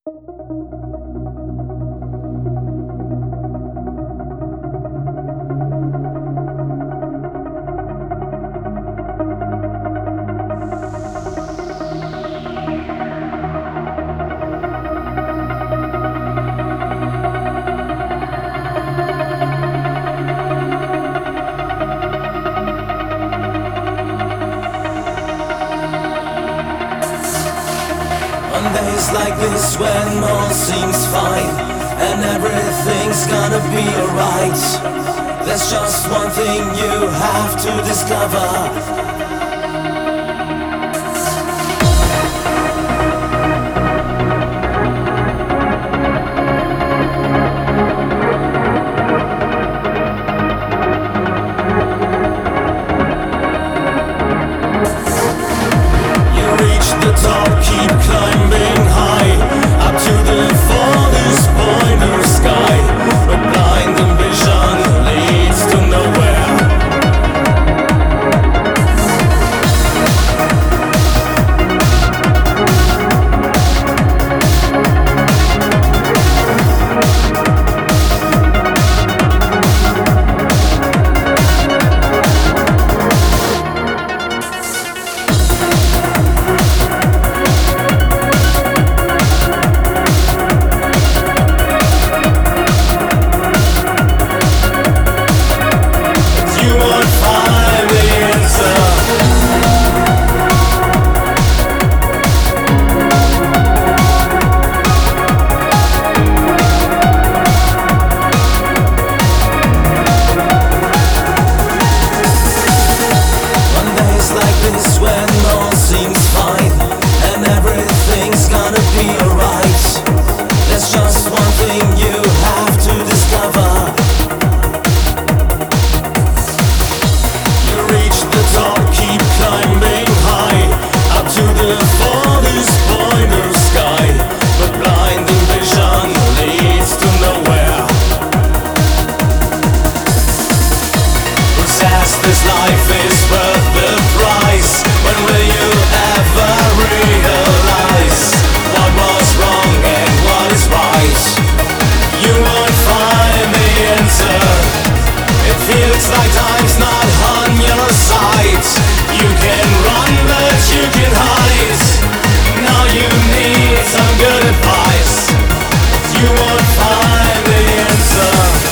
On days like this when all seems fine and everything's gonna be alright, there's just one thing you have to discover. Keep climbing high, up to the farthest point of sky. But blind ambition leads to nowhere. This life is worth the price. When will you ever realize what was wrong and what is right? You won't find the answer. It feels like time's not on your side. You can run but you can hide. Now you need some good advice. You won't find the answer.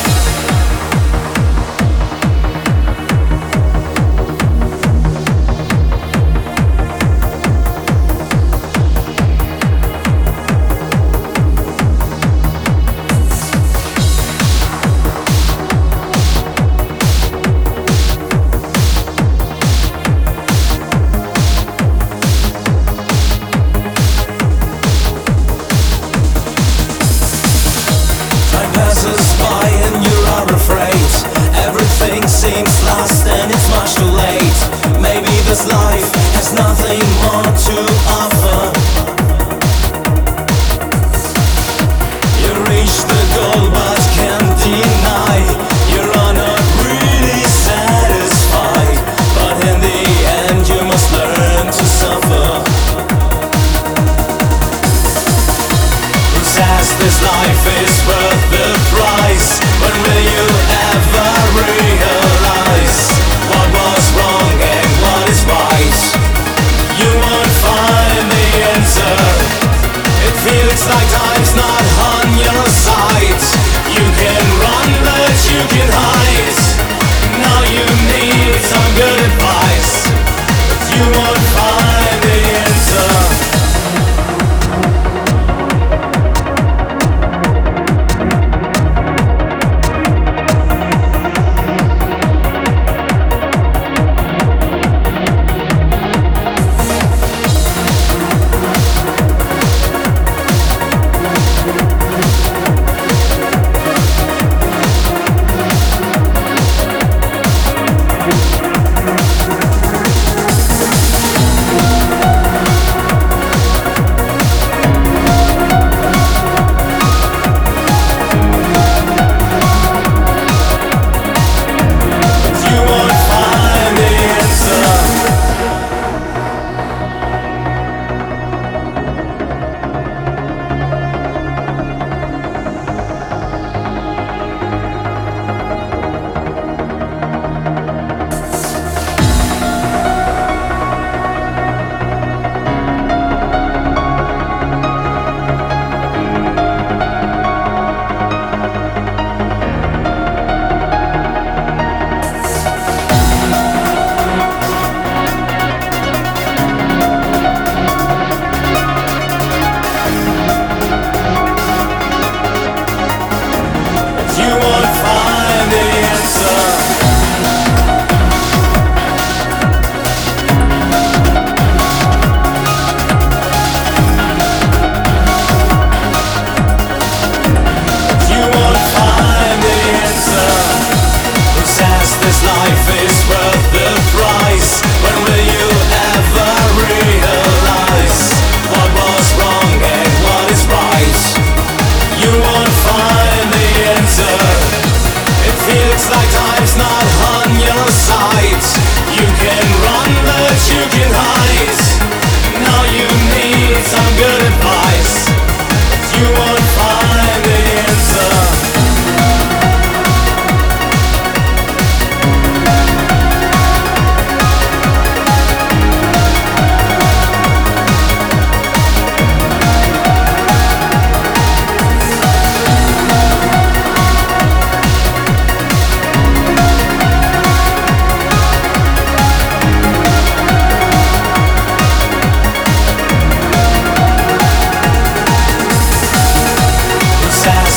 Seems lost and it's much too late. Maybe this life has nothing more to offer. You reach the goal but can't deny you're not really satisfied. But in the end you must learn to suffer. Who says this life is worth the price? When will you ever realize what was wrong and what is right? You won't find the answer. It feels like time's not on your side. You can run but you can hide. Now you need some good advice, but you won't find the answer.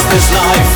this life